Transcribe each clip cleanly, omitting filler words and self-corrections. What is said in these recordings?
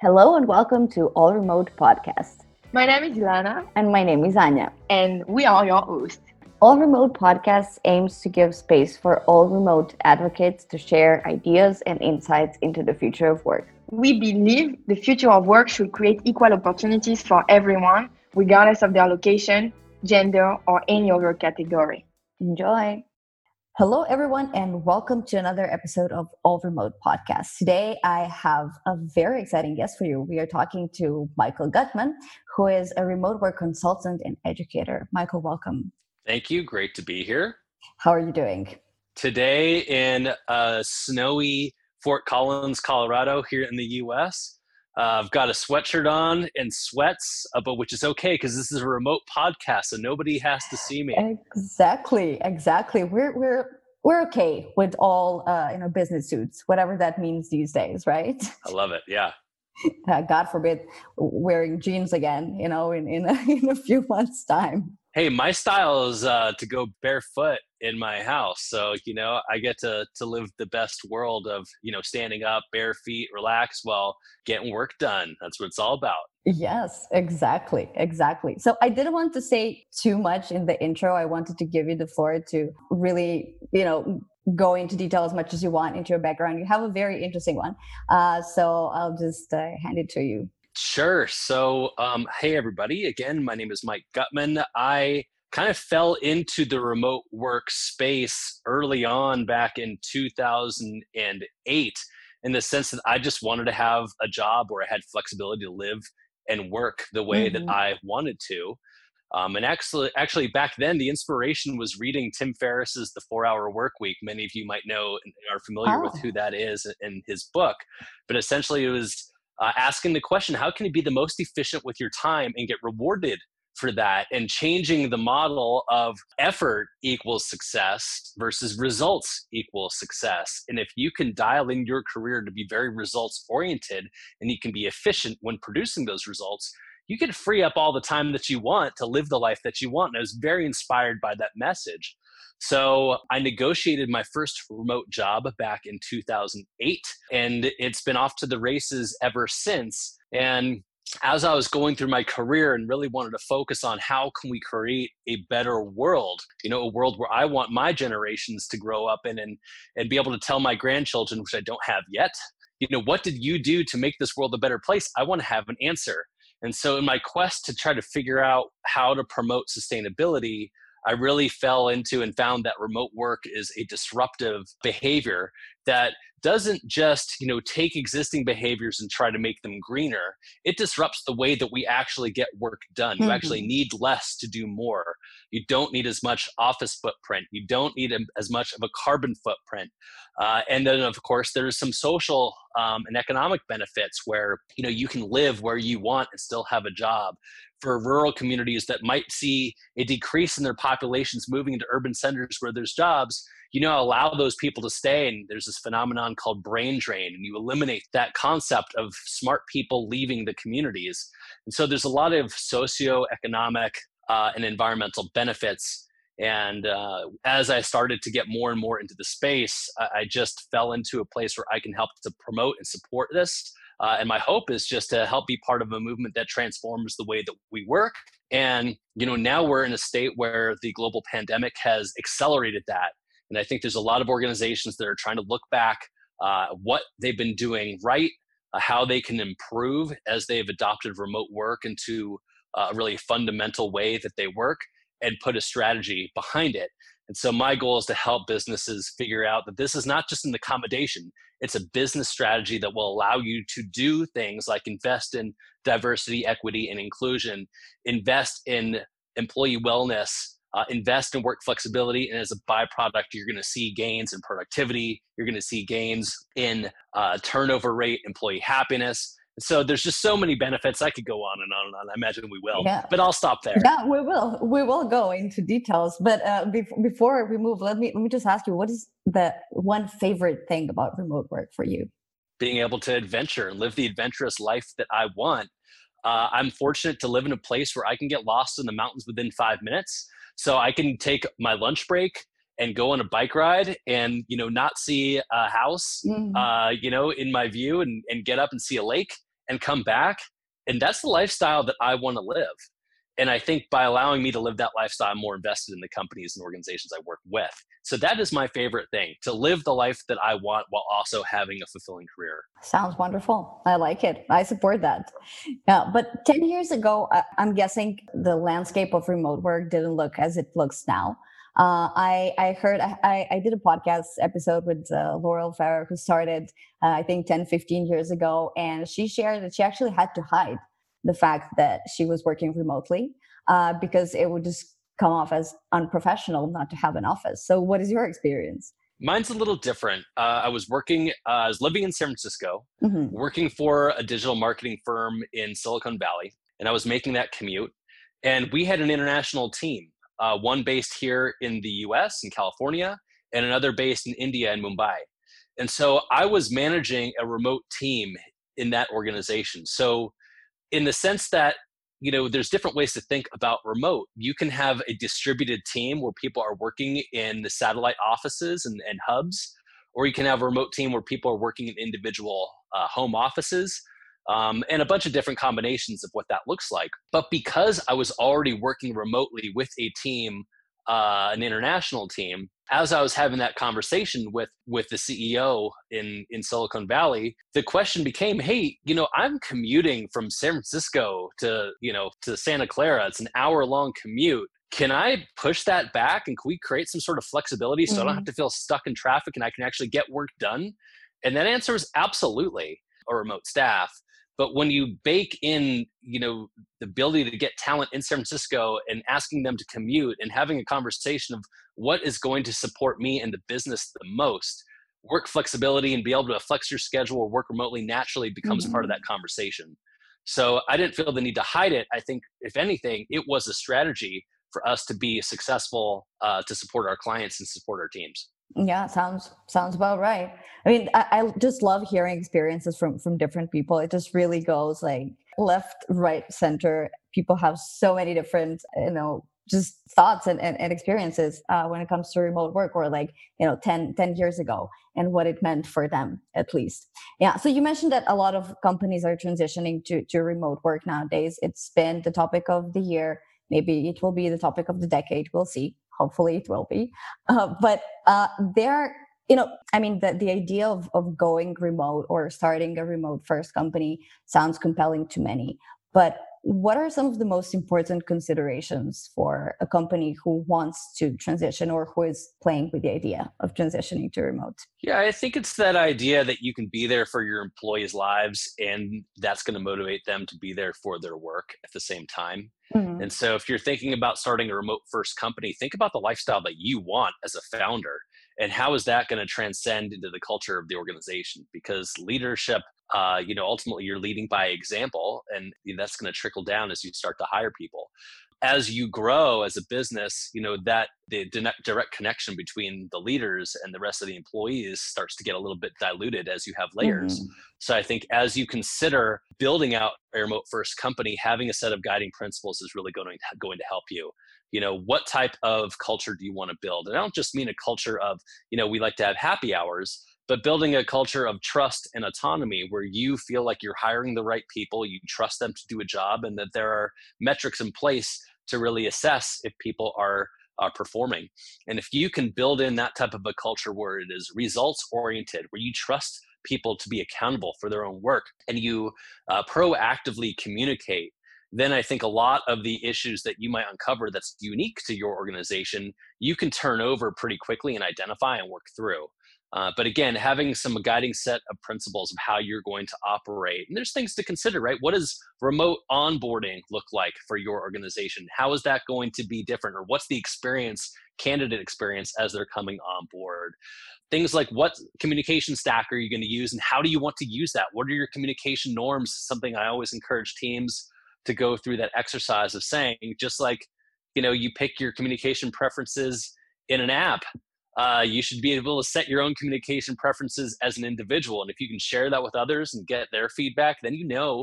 Hello and welcome to All Remote Podcast. My name is Ilana. And my name is Anya. And we are your hosts. All Remote Podcast aims to give space for all remote advocates to share ideas and insights into the future of work. We believe the future of work should create equal opportunities for everyone, regardless of their location, gender, or any other category. Enjoy. Hello, everyone, and welcome to another episode of All Remote Podcast. Today, I have a very exciting guest for you. We are talking to Michael Gutman, who is a remote work consultant and educator. Michael, welcome. Thank you. Great to be here. How are you doing? Today in snowy Fort Collins, Colorado, here in the U.S. I've got a sweatshirt on and sweats, but which is okay because this is a remote podcast, so nobody has to see me. Exactly. We're okay with all business suits, whatever that means these days, right? I love it. Yeah. God forbid wearing jeans again, in a few months' time. Hey, my style is to go barefoot in my house. So, I get to live the best world of, standing up, bare feet, relax while getting work done. That's what it's all about. Yes, exactly. So I didn't want to say too much in the intro. I wanted to give you the floor to really, go into detail as much as you want into your background. You have a very interesting one. So I'll just hand it to you. Sure. So, hey, everybody. Again, my name is Mike Gutman. I kind of fell into the remote work space early on back in 2008 in the sense that I just wanted to have a job where I had flexibility to live and work the way that I wanted to. And actually, back then, the inspiration was reading Tim Ferriss's The 4-Hour Workweek. Many of you might know and are familiar with who that is in his book. But essentially, it was asking the question, how can you be the most efficient with your time and get rewarded for that, and changing the model of effort equals success versus results equals success. And if you can dial in your career to be very results oriented and you can be efficient when producing those results, you can free up all the time that you want to live the life that you want. And I was very inspired by that message. So I negotiated my first remote job back in 2008, and it's been off to the races ever since. And as I was going through my career and really wanted to focus on how can we create a better world, a world where I want my generations to grow up in and be able to tell my grandchildren, which I don't have yet, what did you do to make this world a better place? I want to have an answer. And so in my quest to try to figure out how to promote sustainability, I really fell into and found that remote work is a disruptive behavior that doesn't just, take existing behaviors and try to make them greener. It disrupts the way that we actually get work done. You actually need less to do more. You don't need as much office footprint. You don't need as much of a carbon footprint. And then, of course, there's some social and economic benefits where, you can live where you want and still have a job. For rural communities that might see a decrease in their populations moving into urban centers where there's jobs, allow those people to stay. And there's this phenomenon called brain drain, and you eliminate that concept of smart people leaving the communities. And so there's a lot of socioeconomic and environmental benefits. And as I started to get more and more into the space, I just fell into a place where I can help to promote and support this. And my hope is just to help be part of a movement that transforms the way that we work. And, now we're in a state where the global pandemic has accelerated that. And I think there's a lot of organizations that are trying to look back what they've been doing right, how they can improve as they've adopted remote work into a really fundamental way that they work, and put a strategy behind it. And so my goal is to help businesses figure out that this is not just an accommodation. It's a business strategy that will allow you to do things like invest in diversity, equity, and inclusion, invest in employee wellness, invest in work flexibility. And as a byproduct, you're going to see gains in productivity. You're going to see gains in turnover rate, employee happiness. So there's just so many benefits. I could go on and on and on. I imagine we will, but I'll stop there. Yeah, we will. We will go into details. But before we move, let me just ask you, what is the one favorite thing about remote work for you? Being able to adventure and live the adventurous life that I want. I'm fortunate to live in a place where I can get lost in the mountains within 5 minutes. So I can take my lunch break and go on a bike ride and, not see a house, in my view and get up and see a lake and come back. And that's the lifestyle that I want to live. And I think by allowing me to live that lifestyle, I'm more invested in the companies and organizations I work with. So that is my favorite thing, to live the life that I want while also having a fulfilling career. Sounds wonderful. I like it. I support that. Yeah, but 10 years ago, I'm guessing the landscape of remote work didn't look as it looks now. I heard, I did a podcast episode with Laurel Farrer, who started, I think, 10, 15 years ago. And she shared that she actually had to hide the fact that she was working remotely because it would just come off as unprofessional not to have an office. So what is your experience? Mine's a little different. I was living in San Francisco, working for a digital marketing firm in Silicon Valley, and I was making that commute. And we had an international team, one based here in the US, in California, and another based in India and Mumbai. And so I was managing a remote team in that organization. So in the sense that, there's different ways to think about remote. You can have a distributed team where people are working in the satellite offices and hubs, or you can have a remote team where people are working in individual home offices, and a bunch of different combinations of what that looks like. But because I was already working remotely with a team, an international team, as I was having that conversation with the CEO in Silicon Valley, the question became, hey, I'm commuting from San Francisco to Santa Clara. It's an hour-long commute. Can I push that back, and can we create some sort of flexibility so I don't have to feel stuck in traffic and I can actually get work done? And that answer is absolutely a remote staff. But when you bake in, the ability to get talent in San Francisco and asking them to commute and having a conversation of what is going to support me and the business the most, work flexibility and be able to flex your schedule or work remotely naturally becomes part of that conversation. So I didn't feel the need to hide it. I think, if anything, it was a strategy for us to be successful, to support our clients and support our teams. Yeah, sounds about right. I mean, I just love hearing experiences from different people. It just really goes like left, right, center. People have so many different, just thoughts and experiences when it comes to remote work, or 10 years ago, and what it meant for them, at least. Yeah. So you mentioned that a lot of companies are transitioning to remote work nowadays. It's been the topic of the year. Maybe it will be the topic of the decade. We'll see. Hopefully it will be. But there, the idea of going remote or starting a remote first company sounds compelling to many. But what are some of the most important considerations for a company who wants to transition, or who is playing with the idea of transitioning to remote? Yeah, I think it's that idea that you can be there for your employees' lives, and that's going to motivate them to be there for their work at the same time. And so if you're thinking about starting a remote first company, think about the lifestyle that you want as a founder, and how is that going to transcend into the culture of the organization? Because leadership, ultimately you're leading by example, and that's going to trickle down as you start to hire people. As you grow as a business, that the direct connection between the leaders and the rest of the employees starts to get a little bit diluted as you have layers. So I think as you consider building out a remote first company, having a set of guiding principles is really going to help you. What type of culture do you want to build? And I don't just mean a culture of, we like to have happy hours, but building a culture of trust and autonomy where you feel like you're hiring the right people, you trust them to do a job, and that there are metrics in place to really assess if people are performing. And if you can build in that type of a culture where it is results oriented, where you trust people to be accountable for their own work, and you proactively communicate, then I think a lot of the issues that you might uncover that's unique to your organization, you can turn over pretty quickly and identify and work through. But again, having some guiding set of principles of how you're going to operate. And there's things to consider, right? What does remote onboarding look like for your organization? How is that going to be different? Or what's the candidate experience as they're coming on board? Things like, what communication stack are you going to use, and how do you want to use that? What are your communication norms? Something I always encourage teams to go through that exercise of saying, just like, you pick your communication preferences in an app. You should be able to set your own communication preferences as an individual. And if you can share that with others and get their feedback, then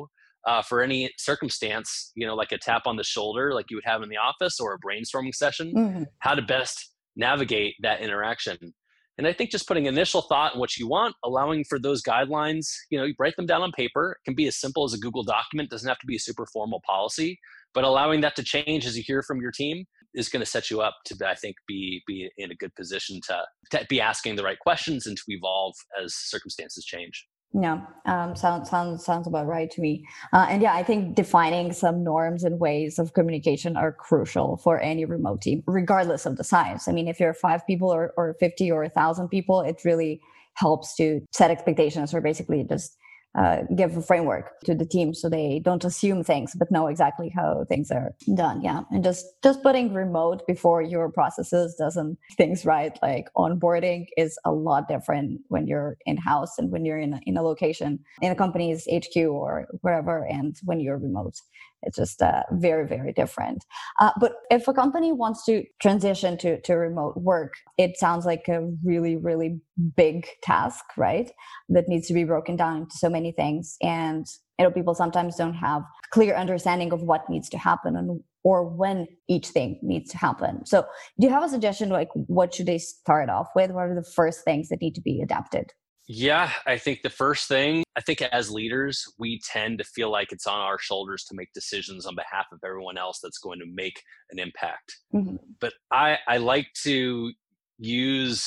for any circumstance, like a tap on the shoulder, like you would have in the office, or a brainstorming session, how to best navigate that interaction. And I think just putting initial thought on what you want, allowing for those guidelines, you write them down on paper. It can be as simple as a Google document. It doesn't have to be a super formal policy, but allowing that to change as you hear from your team is going to set you up to, I think, be in a good position to be asking the right questions and to evolve as circumstances change. Yeah, sounds about right to me. And yeah, I think defining some norms and ways of communication are crucial for any remote team, regardless of the size. I mean, if you're 5 people or 50 or 1,000 people, it really helps to set expectations, or basically just give a framework to the team so they don't assume things but know exactly how things are done. Yeah, and just putting remote before your processes doesn't things right. Like onboarding is a lot different when you're in-house and when you're in a location in a company's HQ or wherever, and when you're remote. It's just very, very different. But if a company wants to transition to remote work, it sounds like a really, really big task, right? That needs to be broken down into so many things. And people sometimes don't have clear understanding of what needs to happen or when each thing needs to happen. So do you have a suggestion, like what should they start off with? What are the first things that need to be adapted? Yeah, I think the first thing, I think as leaders, we tend to feel like it's on our shoulders to make decisions on behalf of everyone else that's going to make an impact. Mm-hmm. But I like to use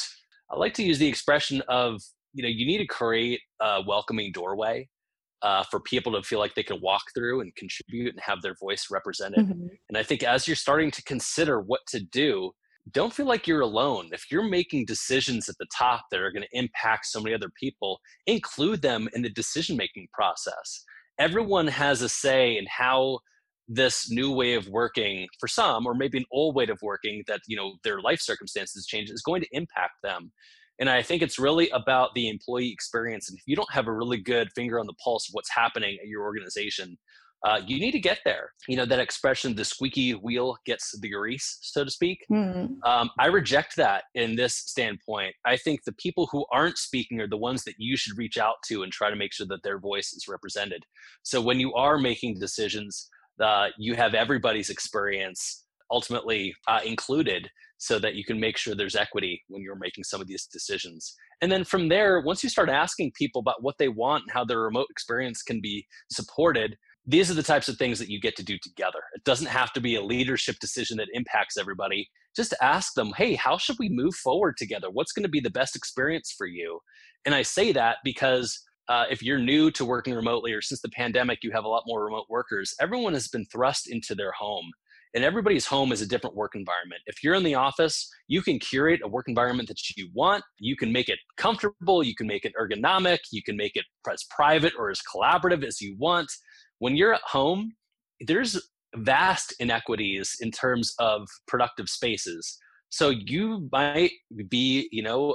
the expression of, you need to create a welcoming doorway for people to feel like they can walk through and contribute and have their voice represented. Mm-hmm. And I think as you're starting to consider what to do, don't feel like you're alone. If you're making decisions at the top that are going to impact so many other people, include them in the decision-making process. Everyone has a say in how this new way of working for some, or maybe an old way of working that, their life circumstances change, is going to impact them. And I think it's really about the employee experience. And if you don't have a really good finger on the pulse of what's happening at your organization, you need to get there. That expression, the squeaky wheel gets the grease, so to speak. Mm-hmm. I reject that in this standpoint. I think the people who aren't speaking are the ones that you should reach out to and try to make sure that their voice is represented. So when you are making decisions, you have everybody's experience ultimately included, so that you can make sure there's equity when you're making some of these decisions. And then from there, once you start asking people about what they want and how their remote experience can be supported, these are the types of things that you get to do together. It doesn't have to be a leadership decision that impacts everybody. Just ask them, hey, how should we move forward together? What's going to be the best experience for you? And I say that because if you're new to working remotely, or since the pandemic, you have a lot more remote workers, everyone has been thrust into their home. And everybody's home is a different work environment. If you're in the office, you can curate a work environment that you want. You can make it comfortable. You can make it ergonomic. You can make it as private or as collaborative as you want. When you're at home, there's vast inequities in terms of productive spaces. So you might be,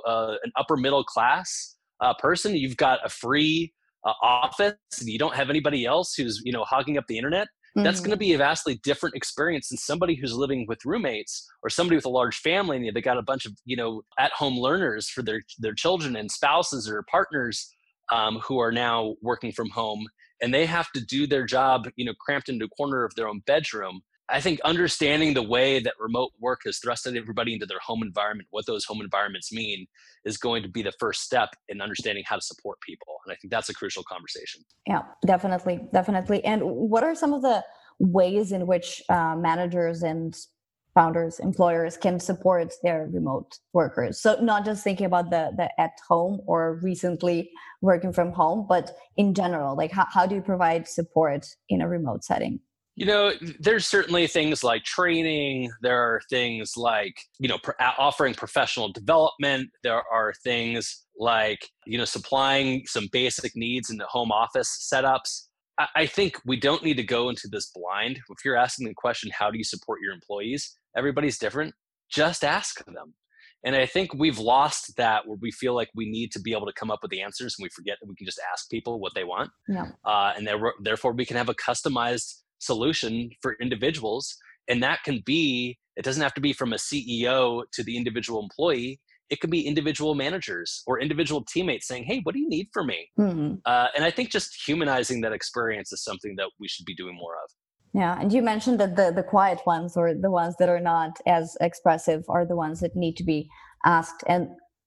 an upper middle class person. You've got a free office. You don't have anybody else who's, hogging up the internet. Mm-hmm. That's going to be a vastly different experience than somebody who's living with roommates, or somebody with a large family and they got a bunch of, at-home learners for their children and spouses or partners who are now working from home. And they have to do their job, cramped into a corner of their own bedroom. I think understanding the way that remote work has thrusted everybody into their home environment, what those home environments mean, is going to be the first step in understanding how to support people. And I think that's a crucial conversation. Yeah, definitely. And what are some of the ways in which managers and founders, employers can support their remote workers? So not just thinking about the at home or recently working from home, but in general, like how do you provide support in a remote setting? There's certainly things like training. There are things like, offering professional development. There are things like, supplying some basic needs in the home office setups. I think we don't need to go into this blind. If you're asking the question, how do you support your employees? Everybody's different. Just ask them. And I think we've lost that, where we feel like we need to be able to come up with the answers, and we forget that we can just ask people what they want. Yeah. And therefore we can have a customized solution for individuals. And that can be, it doesn't have to be from a CEO to the individual employee. It could be individual managers or individual teammates saying, hey, what do you need from me? Mm-hmm. And I think just humanizing that experience is something that we should be doing more of. Yeah. And you mentioned that the quiet ones, or the ones that are not as expressive, are the ones that need to be asked. And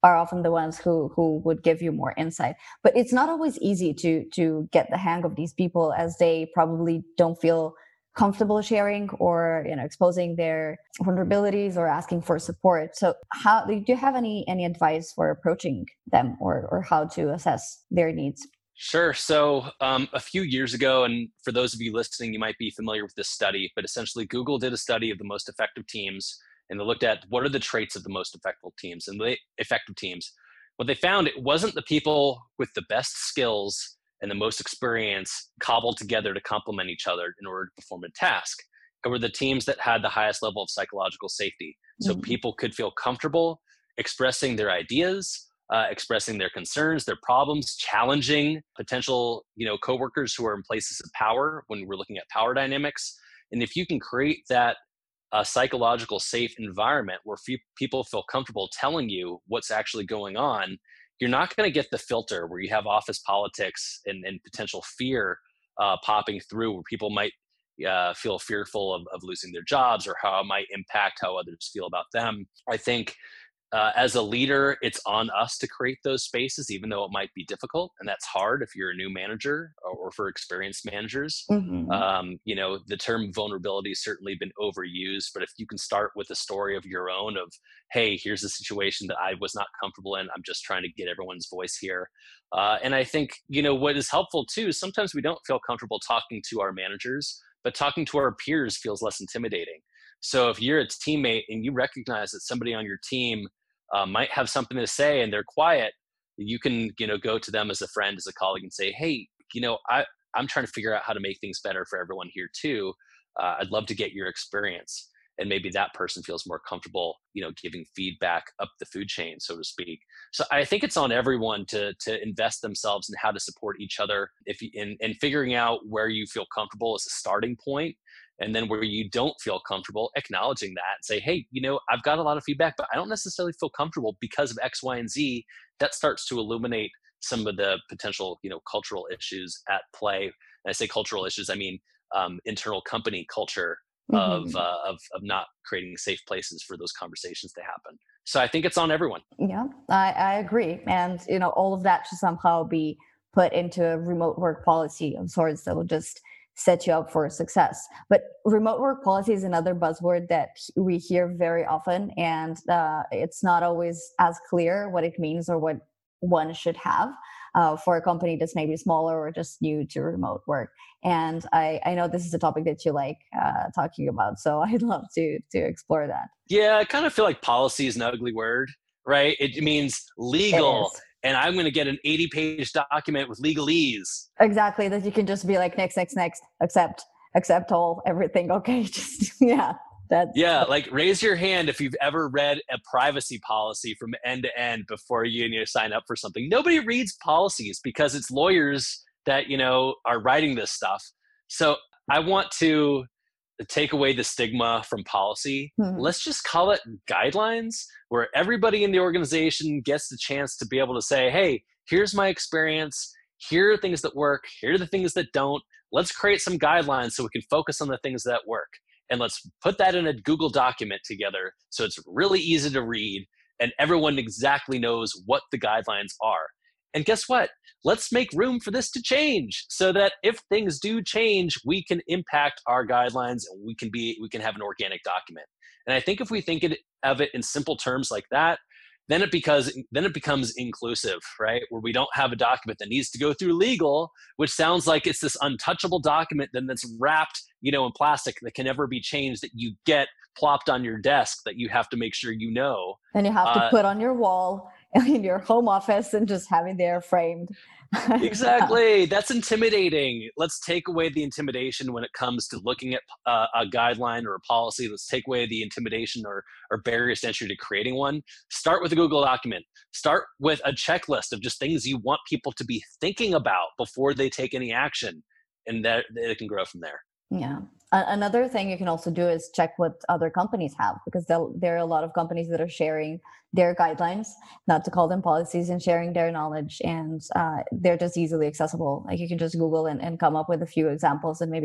are often the ones who would give you more insight. But it's not always easy to get the hang of these people, as they probably don't feel comfortable sharing or exposing their vulnerabilities or asking for support. So how do you have any advice for approaching them, or how to assess their needs? Sure. So a few years ago, and for those of you listening, you might be familiar with this study, but essentially Google did a study of the most effective teams, and they looked at what are the traits of the most effective teams. What they found, it wasn't the people with the best skills and the most experience cobbled together to complement each other in order to perform a task. It were the teams that had the highest level of psychological safety. So people could feel comfortable expressing their ideas, expressing their concerns, their problems, challenging potential, coworkers who are in places of power when we're looking at power dynamics. And if you can create that psychological safe environment where people feel comfortable telling you what's actually going on, you're not going to get the filter where you have office politics and potential fear popping through, where people might feel fearful of losing their jobs, or how it might impact how others feel about them. I think as a leader, it's on us to create those spaces, even though it might be difficult. And that's hard if you're a new manager, or for experienced managers. The term vulnerability has certainly been overused, but if you can start with a story of your own of, hey, here's a situation that I was not comfortable in. I'm just trying to get everyone's voice here. And I think, what is helpful too, is sometimes we don't feel comfortable talking to our managers, but talking to our peers feels less intimidating. So if you're a teammate and you recognize that somebody on your team might have something to say and they're quiet, you can, go to them as a friend, as a colleague, and say, hey, I'm trying to figure out how to make things better for everyone here too. I'd love to get your experience. And maybe that person feels more comfortable, giving feedback up the food chain, so to speak. So I think it's on everyone to invest themselves in how to support each other, in figuring out where you feel comfortable as a starting point. And then where you don't feel comfortable, acknowledging that and say, hey, I've got a lot of feedback, but I don't necessarily feel comfortable because of X, Y, and Z. That starts to illuminate some of the potential, cultural issues at play. And I say cultural issues, I mean internal company culture of not creating safe places for those conversations to happen. So I think it's on everyone. Yeah, I agree. And, all of that should somehow be put into a remote work policy of sorts that will just set you up for success. But remote work policy is another buzzword that we hear very often, and it's not always as clear what it means or what one should have for a company that's maybe smaller or just new to remote work. And I know this is a topic that you like talking about, so I'd love to explore that. Yeah, I kind of feel like policy is an ugly word, right? It means legal. And I'm going to get an 80-page document with legalese. Exactly, that you can just be like, next, accept all, everything. Okay, just, yeah. Like raise your hand if you've ever read a privacy policy from end to end before you sign up for something. Nobody reads policies because it's lawyers that, are writing this stuff. So I want to take away the stigma from policy. Let's just call it guidelines, where everybody in the organization gets the chance to be able to say, hey, here's my experience. Here are things that work. Here are the things that don't. Let's create some guidelines so we can focus on the things that work. And let's put that in a Google document together so it's really easy to read and everyone exactly knows what the guidelines are. And guess what? Let's make room for this to change so that if things do change, we can impact our guidelines and we can have an organic document. And I think if we think of it in simple terms like that, then it becomes inclusive, right? Where we don't have a document that needs to go through legal, which sounds like it's this untouchable document then that's wrapped, in plastic that can never be changed, that you get plopped on your desk that you have to make sure you know. And you have to put on your wall in your home office and just have it there framed. Exactly. That's intimidating. Let's take away the intimidation when it comes to looking at a guideline or a policy. Let's take away the intimidation or barriers to entry to creating one. Start with a Google document. Start with a checklist of just things you want people to be thinking about before they take any action, and that it can grow from there. Yeah. Another thing you can also do is check what other companies have, because there are a lot of companies that are sharing their guidelines, not to call them policies, and sharing their knowledge. And they're just easily accessible. Like you can just Google and come up with a few examples and maybe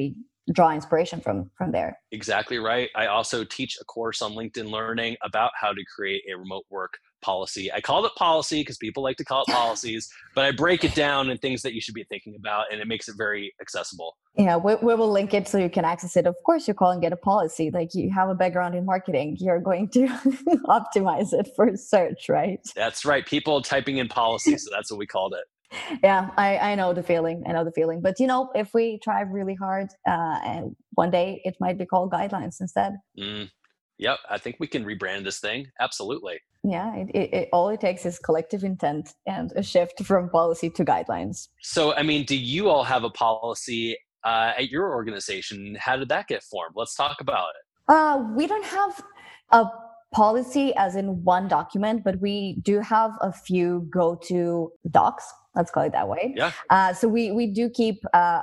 draw inspiration from there. Exactly right. I also teach a course on LinkedIn Learning about how to create a remote work policy. I called it policy because people like to call it policies, but I break it down in things that you should be thinking about, and it makes it very accessible. Yeah, we will link it so you can access it. Of course, you call and get a policy. Like, you have a background in marketing, you're going to optimize it for search, right? That's right. People typing in policy, so that's what we called it. Yeah, I know the feeling. I know the feeling. But if we try really hard, and one day it might be called guidelines instead. Yep, I think we can rebrand this thing. Absolutely. Yeah, it all it takes is collective intent and a shift from policy to guidelines. So, I mean, do you all have a policy at your organization? How did that get formed? Let's talk about it. We don't have a policy as in one document, but we do have a few go-to docs. Let's call it that way. Yeah. So we do keep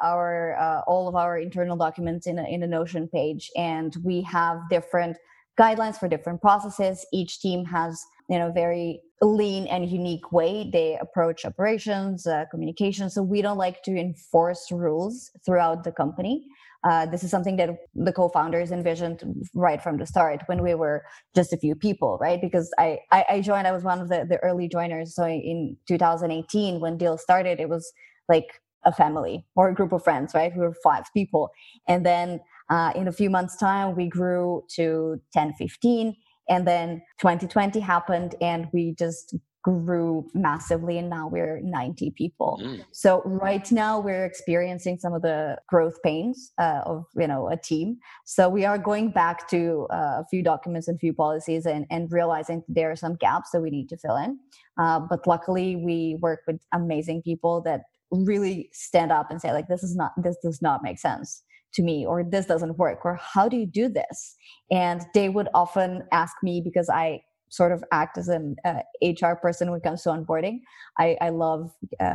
our all of our internal documents in a Notion page, and we have different guidelines for different processes. Each team has very lean and unique way they approach operations, communication. So we don't like to enforce rules throughout the company. This is something that the co-founders envisioned right from the start when we were just a few people, right? Because I joined, I was one of the early joiners. So in 2018, when Deal started, it was like a family or a group of friends, right? We were 5 people. And then in a few months' time, we grew to 10, 15. And then 2020 happened and we just grew massively, and now we're 90 people. So right now we're experiencing some of the growth pains of a team. So we are going back to a few documents and few policies and realizing there are some gaps that we need to fill in. But luckily we work with amazing people that really stand up and say, like, this does not make sense to me, or this doesn't work, or how do you do this? And they would often ask me, because I sort of act as an HR person when it comes to onboarding. I love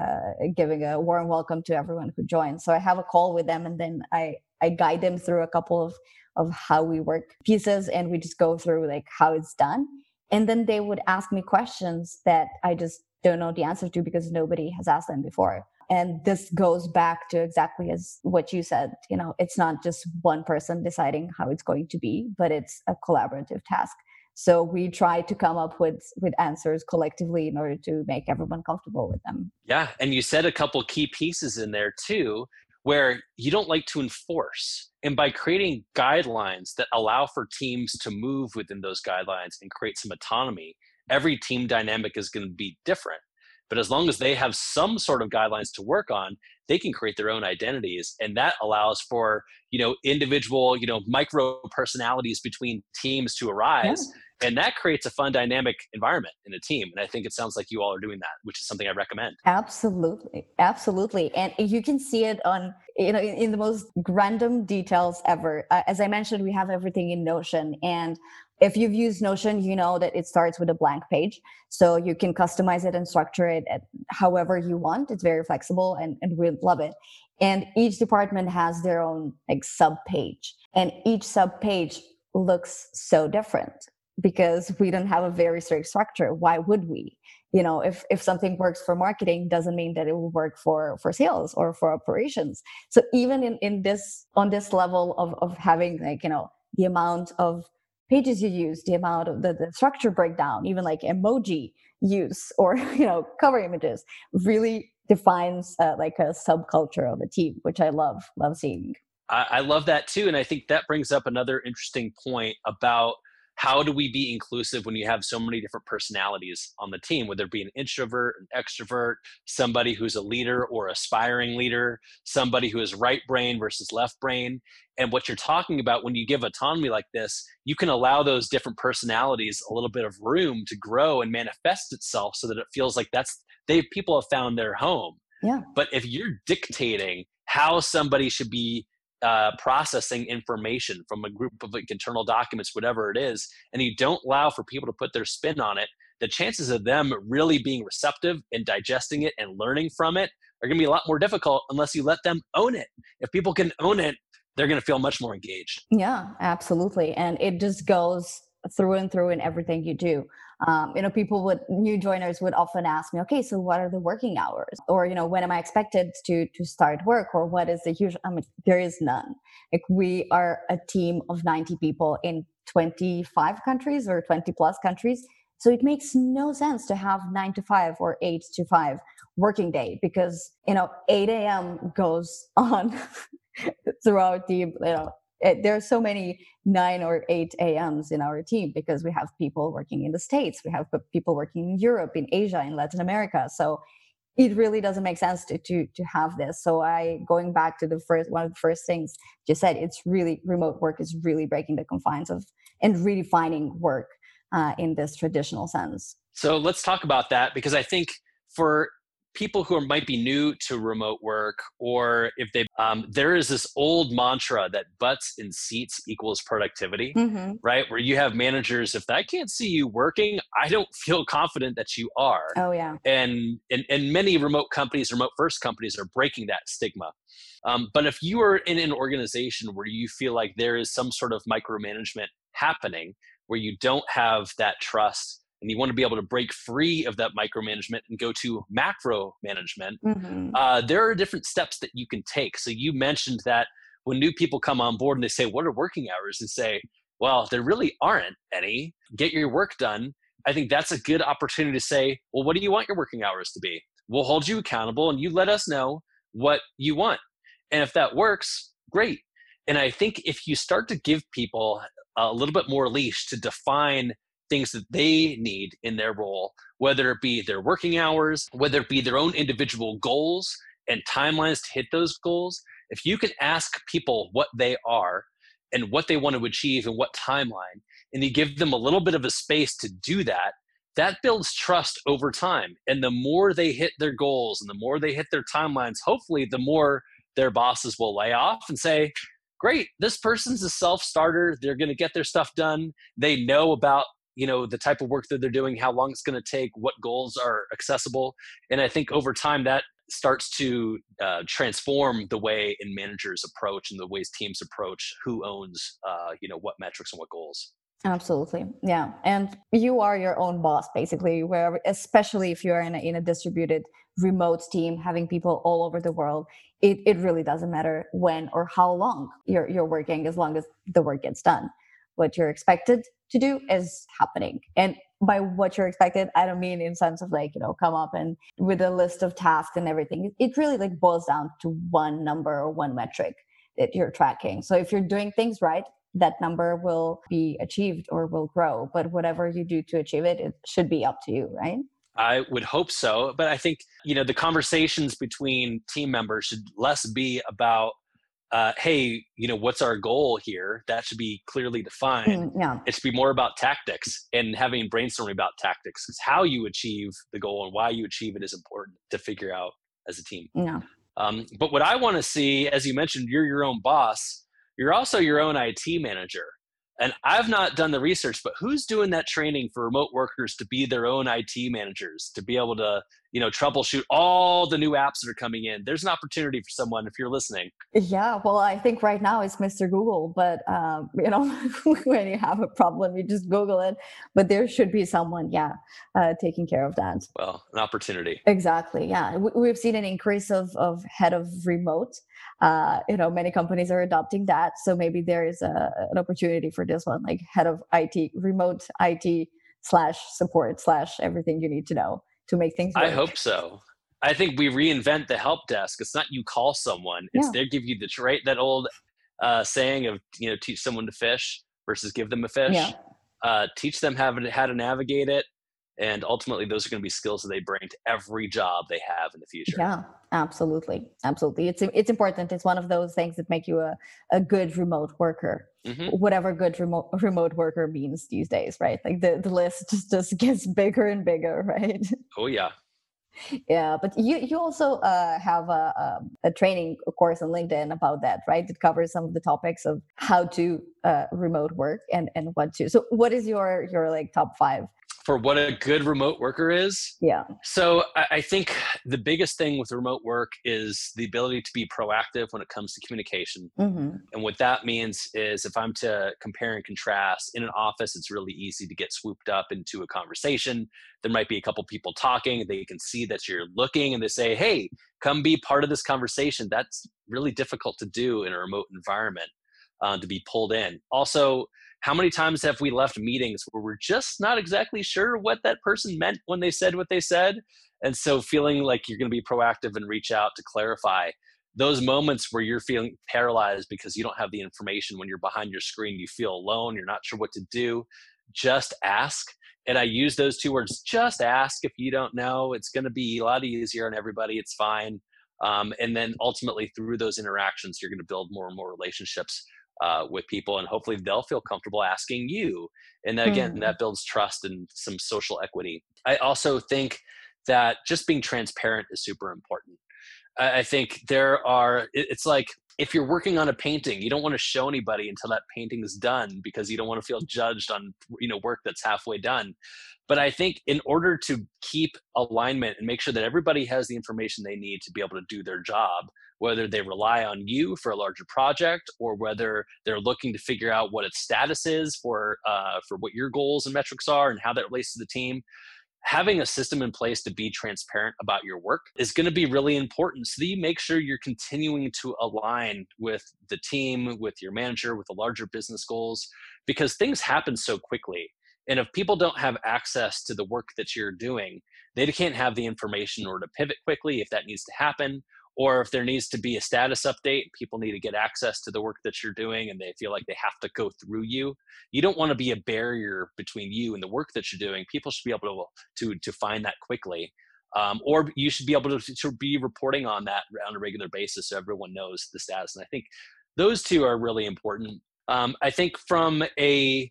giving a warm welcome to everyone who joins. So I have a call with them, and then I guide them through a couple of how we work pieces, and we just go through like how it's done. And then they would ask me questions that I just don't know the answer to because nobody has asked them before. And this goes back to exactly as what you said. It's not just one person deciding how it's going to be, but it's a collaborative task. So we try to come up with answers collectively in order to make everyone comfortable with them. Yeah. And you said a couple key pieces in there too, where you don't like to enforce. And by creating guidelines that allow for teams to move within those guidelines and create some autonomy, every team dynamic is going to be different. But as long as they have some sort of guidelines to work on, they can create their own identities. And that allows for, individual, micro personalities between teams to arise. Yeah. And that creates a fun dynamic environment in a team. And I think it sounds like you all are doing that, which is something I recommend. Absolutely. Absolutely. And you can see it on, in the most random details ever. As I mentioned, we have everything in Notion. And if you've used Notion, you know that it starts with a blank page. So you can customize it and structure it however you want. It's very flexible and we love it. And each department has their own sub page. And each sub page looks so different because we don't have a very strict structure. Why would we? If something works for marketing, doesn't mean that it will work for sales or for operations. So even on this level of having the amount of pages you use, the amount of the structure breakdown, even like emoji use or cover images, really defines like a subculture of a team, which I love seeing. I love that too. And I think that brings up another interesting point about how do we be inclusive when you have so many different personalities on the team, whether it be an introvert, an extrovert, somebody who's a leader or aspiring leader, somebody who is right brain versus left brain. And what you're talking about when you give autonomy like this, you can allow those different personalities a little bit of room to grow and manifest itself so that it feels like people have found their home. Yeah. But if you're dictating how somebody should be processing information from a group of internal documents, whatever it is, and you don't allow for people to put their spin on it, the chances of them really being receptive and digesting it and learning from it are going to be a lot more difficult unless you let them own it. If people can own it, they're going to feel much more engaged. Yeah, absolutely. And it just goes through and through in everything you do. New joiners would often ask me, okay, so what are the working hours? Or, when am I expected to start work? Or what is the usual? I mean, there is none. Like, we are a team of 90 people in 25 countries or 20 plus countries. So it makes no sense to have 9 to 5 or 8 to 5 working day, because 8 a.m. goes on throughout there are so many 9 or 8 a.m.s in our team, because we have people working in the States, we have people working in Europe, in Asia, in Latin America. So it really doesn't make sense to have this. So going back to one of the first things you said, it's really, remote work is really breaking the confines of and redefining work in this traditional sense. So let's talk about that, because I think for people who might be new to remote work, or if there is this old mantra that butts in seats equals productivity, right? Where you have managers, if I can't see you working, I don't feel confident that you are. Oh yeah. And many remote first companies are breaking that stigma. But if you are in an organization where you feel like there is some sort of micromanagement happening, where you don't have that trust, and you want to be able to break free of that micromanagement and go to macro management, there are different steps that you can take. So you mentioned that when new people come on board and they say, what are working hours? And say, well, there really aren't any. Get your work done. I think that's a good opportunity to say, well, what do you want your working hours to be? We'll hold you accountable, and you let us know what you want. And if that works, great. And I think if you start to give people a little bit more leash to define things that they need in their role, whether it be their working hours, whether it be their own individual goals and timelines to hit those goals, if you can ask people what they are and what they want to achieve and what timeline, and you give them a little bit of a space to do that, that builds trust over time. And the more they hit their goals and the more they hit their timelines, hopefully the more their bosses will lay off and say, great, this person's a self-starter. They're going to get their stuff done. They know about the type of work that they're doing, how long it's going to take, what goals are accessible. And I think over time that starts to transform the way managers approach and the ways teams approach who owns, what metrics and what goals. Absolutely. Yeah. And you are your own boss, basically, especially if you're in a distributed remote team, having people all over the world. It really doesn't matter when or how long you're working, as long as the work gets done. What you're expected to do is happening. And by what you're expected, I don't mean in sense of come up and with a list of tasks and everything. It really boils down to one number or one metric that you're tracking. So if you're doing things right, that number will be achieved or will grow. But whatever you do to achieve it, it should be up to you, right? I would hope so. But I think, the conversations between team members should less be about, hey, what's our goal here? That should be clearly defined. Yeah. It should be more about tactics and having brainstorming about tactics, because how you achieve the goal and why you achieve it is important to figure out as a team. Yeah. But what I want to see, as you mentioned, you're your own boss. You're also your own IT manager. And I've not done the research, but who's doing that training for remote workers to be their own IT managers, to be able to, troubleshoot all the new apps that are coming in? There's an opportunity for someone if you're listening. Yeah, well, I think right now it's Mr. Google, but when you have a problem, you just Google it. But there should be someone, taking care of that. Well, an opportunity. Exactly. Yeah, we've seen an increase of head of remote. Many companies are adopting that, so maybe there is an opportunity for this one, like head of IT, remote IT /support / everything you need to know to make things work. I hope so. I think we reinvent the help desk. It's not you call someone; it's they give you that old saying of teach someone to fish versus give them a fish. Yeah. Teach them how to navigate it. And ultimately, those are going to be skills that they bring to every job they have in the future. Yeah, absolutely. Absolutely. It's important. It's one of those things that make you a good remote worker, whatever good remote worker means these days, right? Like the list just gets bigger and bigger, right? Oh, yeah. Yeah, but you also have a training course on LinkedIn about that, right? That covers some of the topics of how to remote work and what to. So what is your top 5 For what a good remote worker is? Yeah. So I think the biggest thing with remote work is the ability to be proactive when it comes to communication. Mm-hmm. And what that means is if I'm to compare and contrast, in an office, it's really easy to get swooped up into a conversation. There might be a couple people talking. They can see that you're looking and they say, hey, come be part of this conversation. That's really difficult to do in a remote environment, to be pulled in. Also, how many times have we left meetings where we're just not exactly sure what that person meant when they said what they said? And so feeling like you're going to be proactive and reach out to clarify those moments where you're feeling paralyzed because you don't have the information, when you're behind your screen, you feel alone, you're not sure what to do, just ask. And I use those two words, just ask. If you don't know, it's going to be a lot easier on everybody. It's fine. And then ultimately through those interactions, you're going to build more and more relationships with people, and hopefully they'll feel comfortable asking you. And again, that builds trust and some social equity. I also think that just being transparent is super important. I think it's like if you're working on a painting, you don't want to show anybody until that painting is done because you don't want to feel judged on, work that's halfway done. But I think in order to keep alignment and make sure that everybody has the information they need to be able to do their job, whether they rely on you for a larger project or whether they're looking to figure out what its status is for what your goals and metrics are and how that relates to the team, having a system in place to be transparent about your work is going to be really important, so that you make sure you're continuing to align with the team, with your manager, with the larger business goals, because things happen so quickly. And if people don't have access to the work that you're doing, they can't have the information in order to pivot quickly if that needs to happen. Or if there needs to be a status update, people need to get access to the work that you're doing and they feel like they have to go through you. You don't want to be a barrier between you and the work that you're doing. People should be able to find that quickly. Or you should be able to be reporting on that on a regular basis so everyone knows the status. And I think those two are really important. I think from a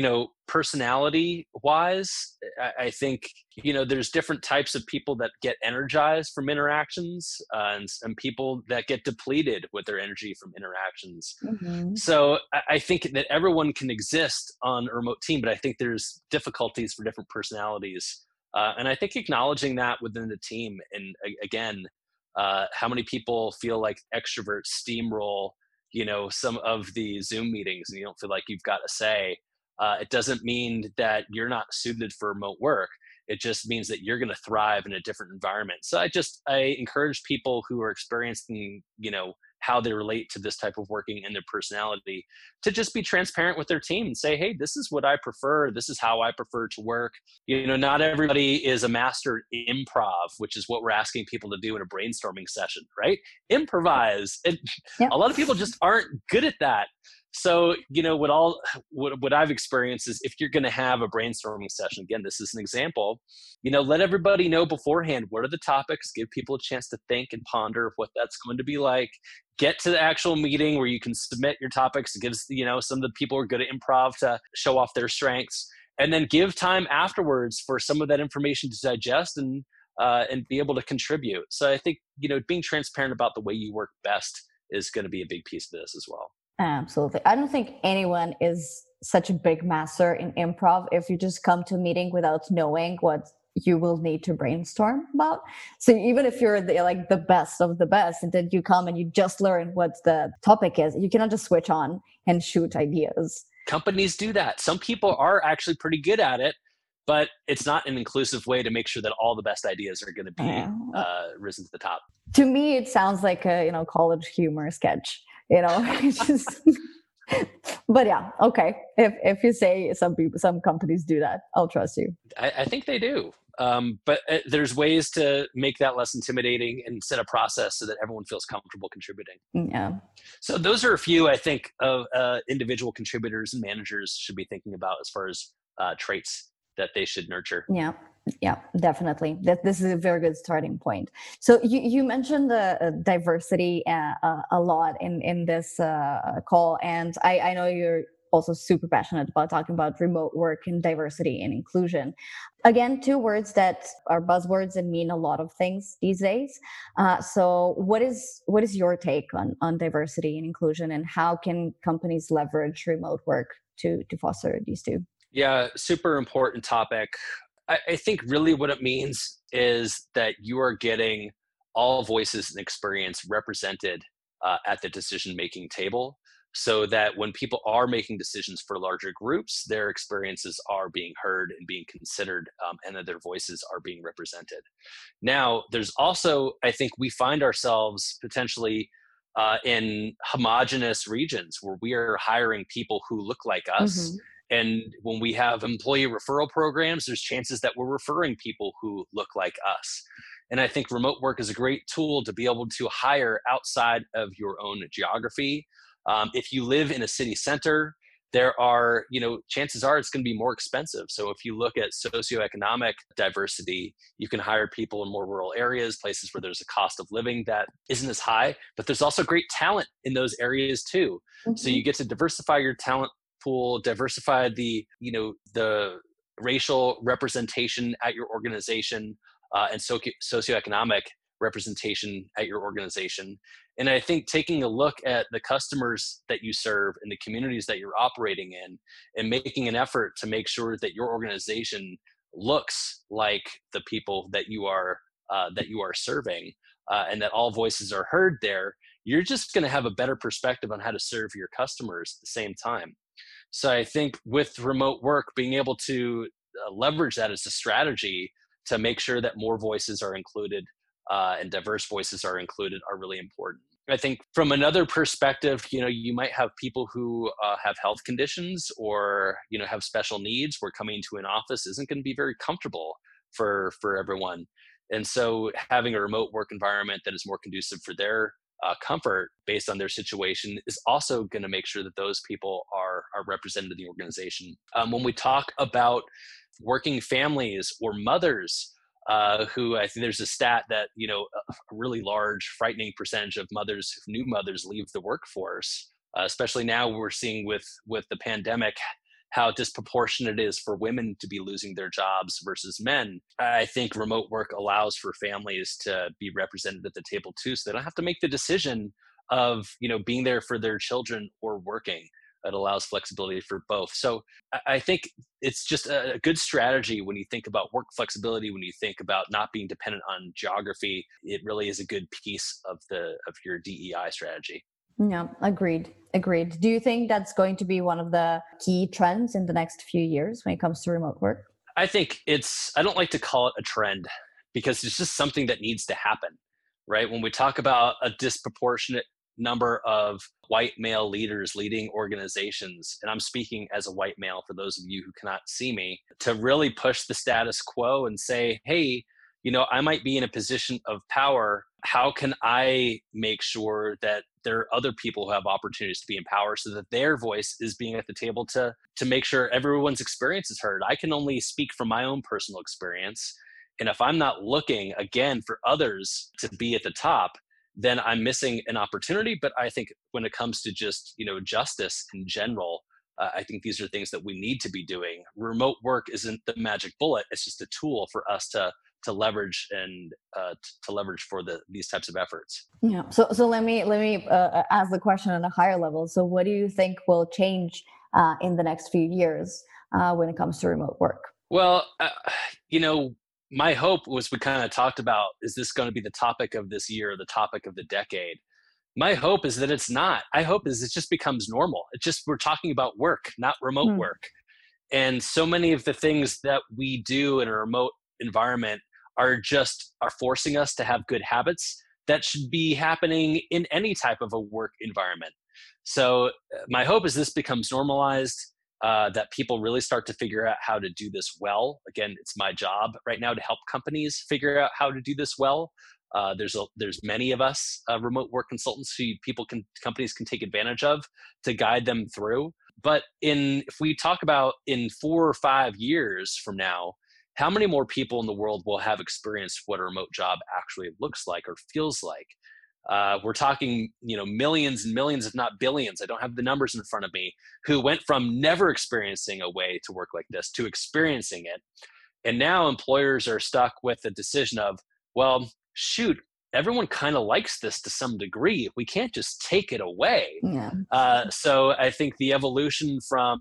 personality wise, I think, there's different types of people that get energized from interactions, and people that get depleted with their energy from interactions. Mm-hmm. So I think that everyone can exist on a remote team, but I think there's difficulties for different personalities. And I think acknowledging that within the team, and again, how many people feel like extroverts steamroll, some of the Zoom meetings and you don't feel like you've got a say. It doesn't mean that you're not suited for remote work. It just means that you're going to thrive in a different environment. So I encourage people who are experiencing, how they relate to this type of working and their personality to just be transparent with their team and say, hey, this is what I prefer. This is how I prefer to work. Not everybody is a master improv, which is what we're asking people to do in a brainstorming session, right? Improvise. And Yep. A lot of people just aren't good at that. So, what I've experienced is if you're going to have a brainstorming session, again, this is an example, let everybody know beforehand, what are the topics, give people a chance to think and ponder what that's going to be like, get to the actual meeting where you can submit your topics. It gives, some of the people who are good at improv to show off their strengths, and then give time afterwards for some of that information to digest and be able to contribute. So I think, being transparent about the way you work best is going to be a big piece of this as well. Absolutely. I don't think anyone is such a big master in improv if you just come to a meeting without knowing what you will need to brainstorm about. So even if you're the best of the best, and then you come and you just learn what the topic is, you cannot just switch on and shoot ideas. Companies do that. Some people are actually pretty good at it, but it's not an inclusive way to make sure that all the best ideas are going to be risen to the top. To me, it sounds like a college humor sketch. It's just, but yeah, okay. If you say some companies do that, I'll trust you. I think they do. But there's ways to make that less intimidating and set a process so that everyone feels comfortable contributing. Yeah. So those are a few, I think, of individual contributors and managers should be thinking about as far as traits that they should nurture. Yeah, definitely. This is a very good starting point. So you mentioned the diversity a lot in this call, and I know you're also super passionate about talking about remote work and diversity and inclusion. Again, two words that are buzzwords and mean a lot of things these days. So what is your take on diversity and inclusion, and how can companies leverage remote work to foster these two? Yeah, super important topic. I think really what it means is that you are getting all voices and experience represented at the decision making table so that when people are making decisions for larger groups, their experiences are being heard and being considered, and that their voices are being represented. Now, there's also, I think we find ourselves potentially in homogenous regions where we are hiring people who look like us. Hmm. And when we have employee referral programs, there's chances that we're referring people who look like us. And I think remote work is a great tool to be able to hire outside of your own geography. If you live in a city center, there are, chances are it's going to be more expensive. So if you look at socioeconomic diversity, you can hire people in more rural areas, places where there's a cost of living that isn't as high, but there's also great talent in those areas too. So Hmm. you get to diversify your talent pool, diversify the racial representation at your organization, and socioeconomic representation at your organization. And I think taking a look at the customers that you serve and the communities that you're operating in and making an effort to make sure that your organization looks like the people that you are serving, and that all voices are heard there, you're just going to have a better perspective on how to serve your customers at the same time. So I think with remote work, being able to leverage that as a strategy to make sure that more voices are included, and diverse voices are included are really important. I think from another perspective, you might have people who have health conditions or, have special needs where coming to an office isn't going to be very comfortable for everyone. And so having a remote work environment that is more conducive for their comfort based on their situation is also going to make sure that those people are represented in the organization. When we talk about working families or mothers, who I think there's a stat that a really large, frightening percentage of new mothers leave the workforce, especially now we're seeing with the pandemic how disproportionate it is for women to be losing their jobs versus men. I think remote work allows for families to be represented at the table too, so they don't have to make the decision of being there for their children or working. It allows flexibility for both. So I think it's just a good strategy when you think about work flexibility, when you think about not being dependent on geography. It really is a good piece of your DEI strategy. Yeah, agreed. Agreed. Do you think that's going to be one of the key trends in the next few years when it comes to remote work? I think I don't like to call it a trend because it's just something that needs to happen, right? When we talk about a disproportionate number of white male leaders leading organizations, and I'm speaking as a white male for those of you who cannot see me, to really push the status quo and say, hey, I might be in a position of power. How can I make sure that there are other people who have opportunities to be in power so that their voice is being at the table to make sure everyone's experience is heard? I can only speak from my own personal experience. And if I'm not looking again for others to be at the top, then I'm missing an opportunity. But I think when it comes to just, justice in general, I think these are things that we need to be doing. Remote work isn't the magic bullet. It's just a tool for us to leverage and to leverage for these types of efforts. Yeah. So let me ask the question on a higher level. So what do you think will change in the next few years when it comes to remote work? Well, my hope was, we kind of talked about, is this going to be the topic of this year, the topic of the decade? My hope is that it's not. I hope is it just becomes normal. It's just, we're talking about work, not remote Hmm. work. And so many of the things that we do in a remote environment are forcing us to have good habits that should be happening in any type of a work environment. So my hope is this becomes normalized, that people really start to figure out how to do this well. Again, it's my job right now to help companies figure out how to do this well. There's many of us remote work consultants who companies can take advantage of to guide them through. But if we talk about in 4 or 5 years from now, how many more people in the world will have experienced what a remote job actually looks like or feels like? We're talking, millions and millions, if not billions. I don't have the numbers in front of me, who went from never experiencing a way to work like this to experiencing it. And now employers are stuck with the decision of, well, shoot, everyone kind of likes this to some degree. We can't just take it away. Yeah. So I think the evolution from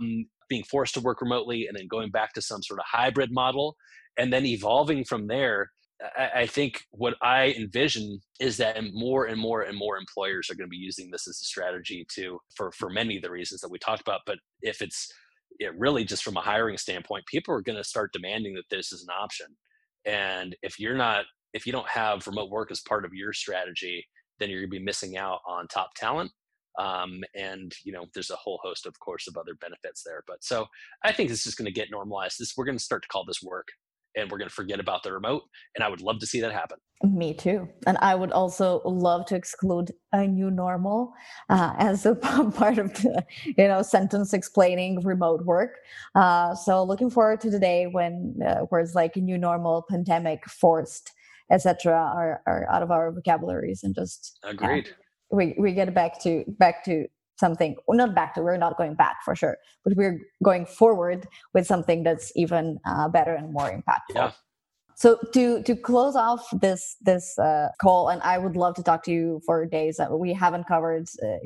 being forced to work remotely and then going back to some sort of hybrid model and then evolving from there. I think what I envision is that more and more and more employers are going to be using this as a strategy for many of the reasons that we talked about. But if it's really just from a hiring standpoint, people are going to start demanding that this is an option. And if you don't have remote work as part of your strategy, then you're going to be missing out on top talent. And there's a whole host, of course, of other benefits there. But so I think this is going to get normalized. We're going to start to call this work, and we're going to forget about the remote. And I would love to see that happen. Me too. And I would also love to exclude a new normal as a part of the sentence explaining remote work. So looking forward to the day when words like a new normal, pandemic, forced, etc. are out of our vocabularies and just agreed. We get back to something, not back to, we're not going back for sure, but we're going forward with something that's even better and more impactful. Yeah. So to close off this call, and I would love to talk to you for days. We haven't covered,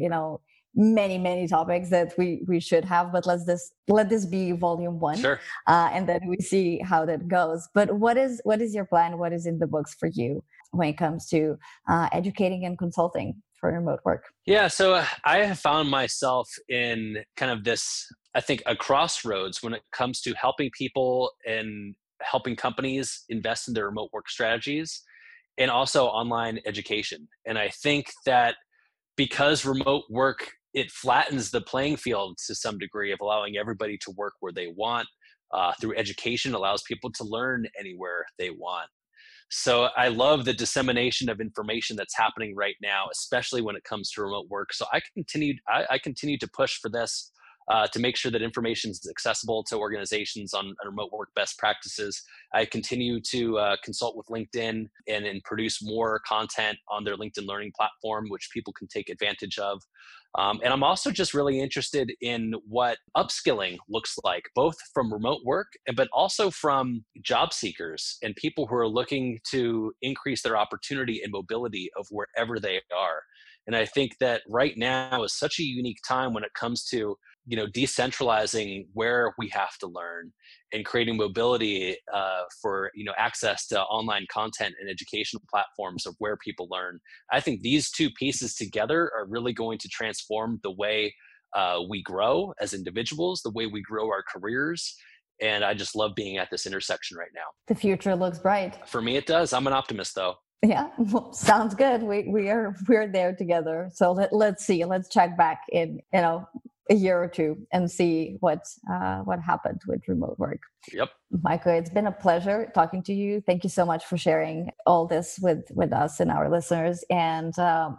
many topics that we should have, but let this be volume 1. Sure. And then we see how that goes. But what is your plan? What is in the books for you when it comes to educating and consulting for remote work? Yeah, so I have found myself in kind of this, I think, a crossroads when it comes to helping people and helping companies invest in their remote work strategies and also online education. And I think that because remote work, it flattens the playing field to some degree of allowing everybody to work where they want. Through education, allows people to learn anywhere they want. So I love the dissemination of information that's happening right now, especially when it comes to remote work. So I continue to push for this to make sure that information is accessible to organizations on remote work best practices. I continue to consult with LinkedIn and produce more content on their LinkedIn Learning platform, which people can take advantage of. And I'm also just really interested in what upskilling looks like, both from remote work, but also from job seekers and people who are looking to increase their opportunity and mobility of wherever they are. And I think that right now is such a unique time when it comes to decentralizing where we have to learn and creating mobility for access to online content and educational platforms of where people learn. I think these two pieces together are really going to transform the way we grow as individuals, the way we grow our careers. And I just love being at this intersection right now. The future looks bright. For me, it does. I'm an optimist, though. Yeah, well, sounds good. We're there together. So let's see. Let's check back in a year or two and see what happened with remote work. Yep. Michael, it's been a pleasure talking to you. Thank you so much for sharing all this with us and our listeners. And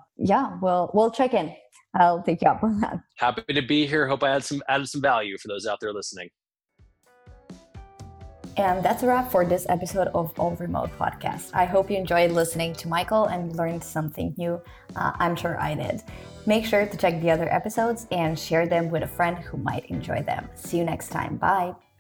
we'll check in. I'll take you up on that. Happy to be here. Hope I added some value for those out there listening. And that's a wrap for this episode of All Remote Podcast. I hope you enjoyed listening to Michael and learned something new. I'm sure I did. Make sure to check the other episodes and share them with a friend who might enjoy them. See you next time. Bye.